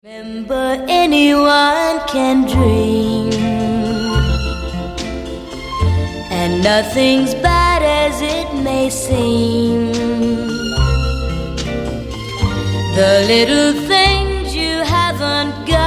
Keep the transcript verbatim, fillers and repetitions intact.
Remember, anyone can dream, and nothing's bad as it may seem. The little things you haven't got